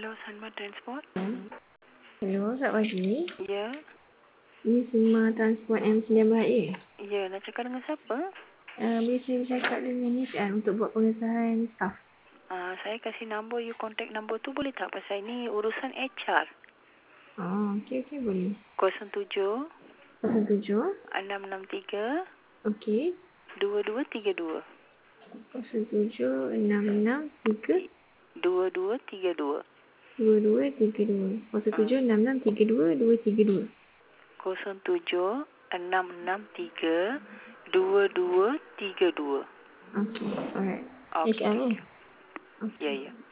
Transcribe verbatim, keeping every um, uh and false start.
Hello, Sanma Transport. Hello, selamat pagi. Ya. Ini Sima Transport M sembilan belas A. Ya, nak cakap dengan siapa? Uh, boleh saya cakap dengan Miss Ann untuk buat pengesahan staff. Uh, saya kasih nombor, you contact nombor tu boleh tak? Pasal ini urusan H R. Oh, okey, okey, boleh. kosong tujuh kosong tujuh enam enam tiga Okey. dua dua tiga dua. kosong tujuh enam enam tiga dua dua tiga dua. dua dua tiga dua. kosong tujuh enam enam tiga dua dua tiga dua. kosong tujuh enam enam tiga dua dua tiga dua. Okey, alright. Okey, H R thank eh? you. Okay. Ya, ya.